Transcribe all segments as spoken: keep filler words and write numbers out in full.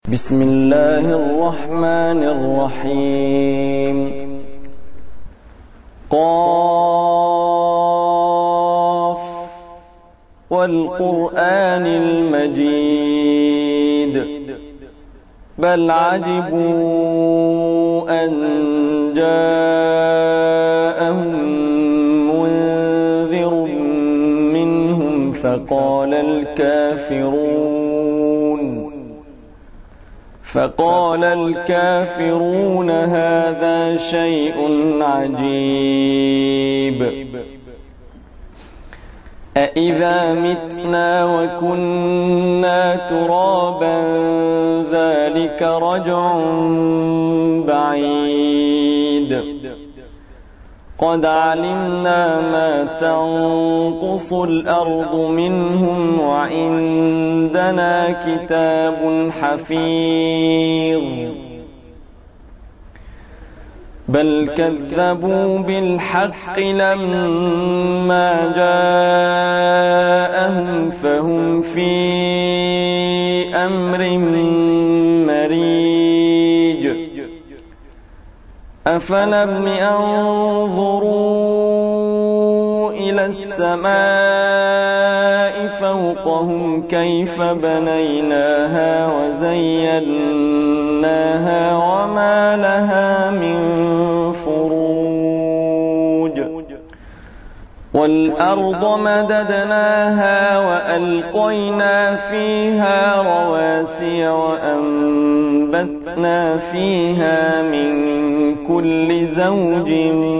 بسم الله الرحمن الرحيم. قاف والقرآن المجيد بل عجبوا أن جاءهم منذر منهم فقال الكافرون فقال الكافرون هذا شيء عجيب أإذا متنا وكنا ترابا ذلك رجع بعيد قد علمنا ما تنقص الأرض منهم وعندنا كتاب حفيظ بل كذبوا بالحق لما جاءهم فهم في أمر مريج أفلم ينظروا إلى السماء فوقهم كيف بنيناها وزيناها وما لها من فروج والأرض مددناها وألقينا فيها رواسي وأنبتنا فيها من كل زوج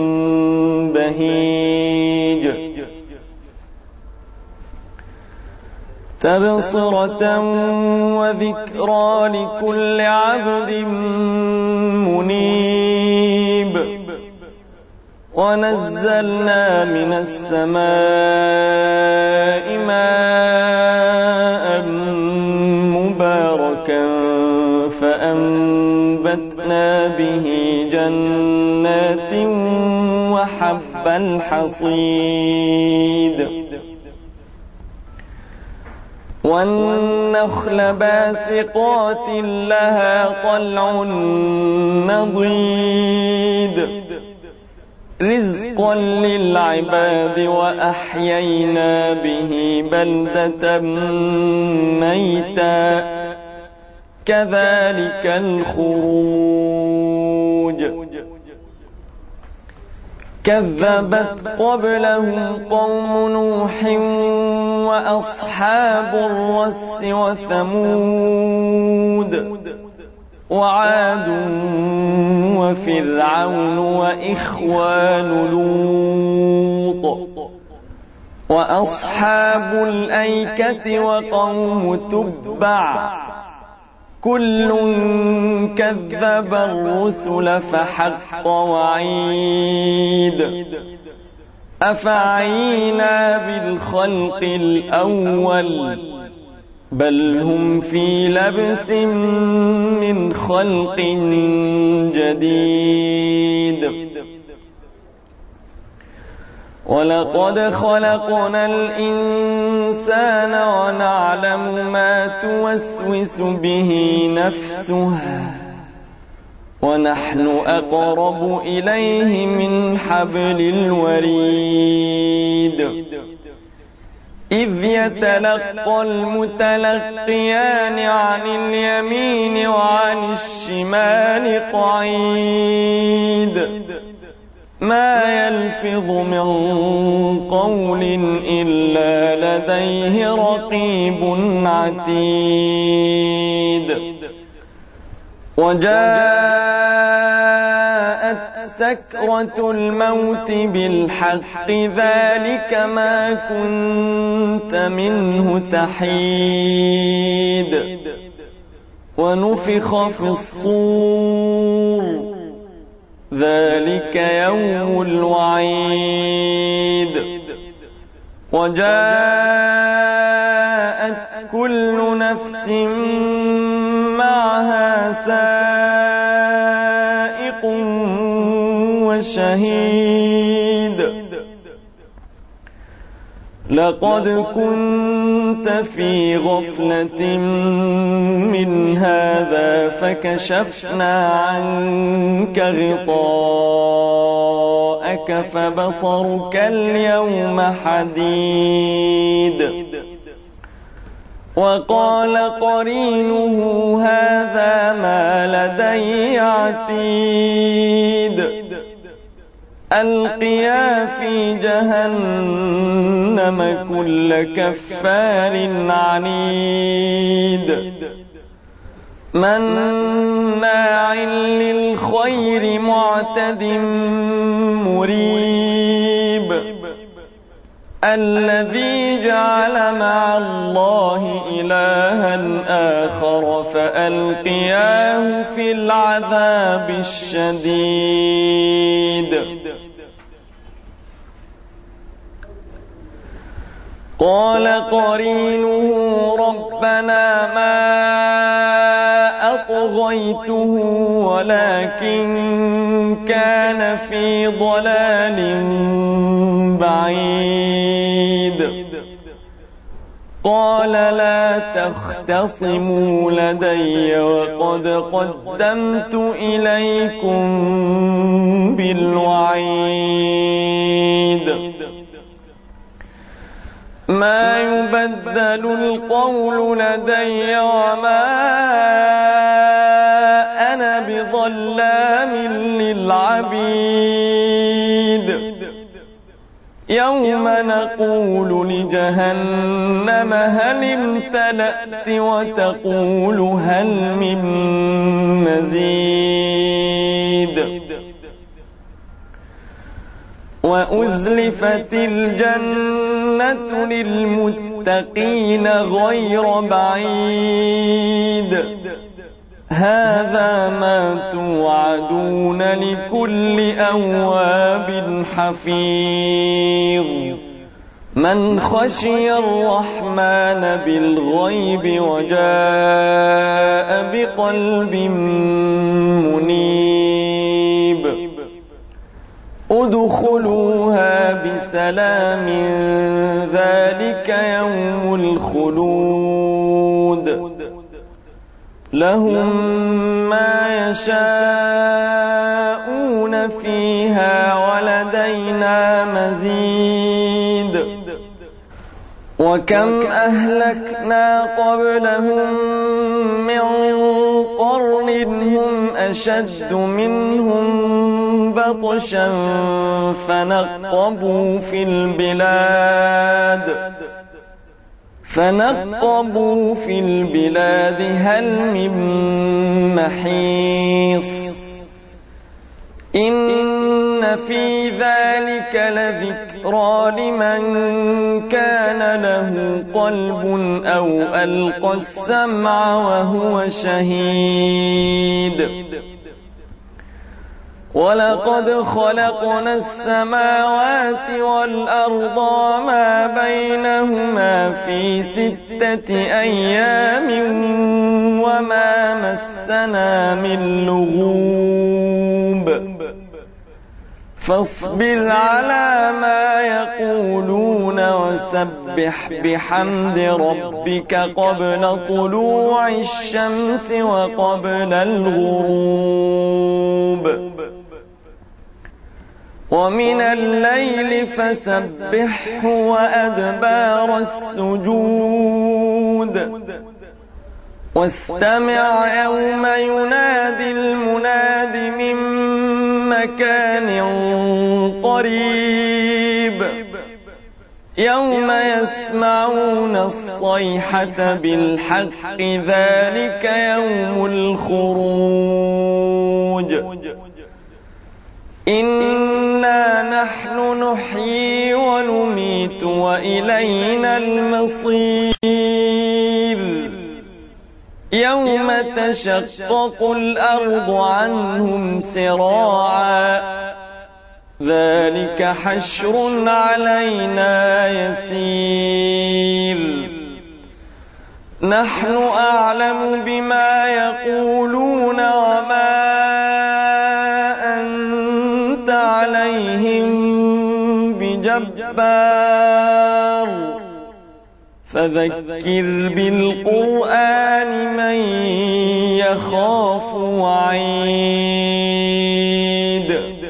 بهيج تبصرة وذكرى لكل عبد منيب ونزلنا من السماء ماء مباركا فأنبتنا به جنات وحب الحصيد والنخل باسقات لها طلع نضيد رزقا للعباد وأحيينا به بلدة ميتا كذلك الخروج كذبت قبلهم قوم نوح وأصحاب الرس وثمود وعاد وفرعون وإخوان لوط وأصحاب الأيكة وقوم تبع كل كذب الرسل فحق وعيد أفعينا بالخلق الأول بل هم في لبس من خلق جديد ولقد خلقنا الإنسان ونعلم ما توسوس به نفسه ونحن أقرب إليه من حبل الوريد إذ يتلقى المتلقيان عن اليمين وعن الشمال قعيد ما يلفظ من قول إلا لديه رقيب عتيد وجاءت سكرة الموت بالحق ذلك ما كنت منه تحيد ونفخ في الصور ذلك يوم الوعيد وجاءت كل نفس معها سائق وشهيد لقد كنت كنت في غفلة من هذا فكشفنا عنك غطاءك فبصرك اليوم حديد. وقال قرينه هذا ما لدي عتيد. ألقيا في جهنم كل كفار عنيد مناع للخير معتد مريب الذي جعل مع الله إلها آخر فألقياه في العذاب الشديد. قال قرينه ربنا ما أطغيته ولكن كان في ضلال بعيد. قال لا تختصموا لدي وقد قدمت إليكم بالوعيد. ما يبدل القول لدي وما أنا بظلام للعبيد. يوم نقول لجهنم هل امتلأت وتقول هل من مزيد. وأزلفت الجنة للمتقين غير بعيد. هذا ما توعدون لكل أواب حفيظ. من خشي الرحمن بالغيب وجاء بقلب منيب. ادخلوها بسلام ذلك يوم الخلود. لهم ما يشاءون فيها ولدينا مزيد. وكم أهلكنا قبلهم من قرن هم أشد منهم بطشا فنقبوا في البلاد فنقبوا في البلاد هل من محيص. إن في ذلك لذكرى لمن كان له قلب أو ألقى السمع وهو شهيد. ولقد خلقنا السماوات والأرض وما بينهما في ستة أيام وما مسنا من لغوب. فاصبر على ما يقولون وسبح بحمد ربك قبل طلوع الشمس وقبل الغروب. ومن الليل فسبحه وأدبار السجود. واستمع يوم ينادي المناد من مكان قريب. يوم يسمعون الصيحة بالحق ذلك يوم الخروج. إنا نحن نحيي ونميت وإلينا المصير. يوم تشقق الأرض عنهم سراعا ذلك حشر علينا يسير. نحن أعلم بما يقولون وما أنت عليهم بجبار فذكر بالقرآن من يخاف وعيد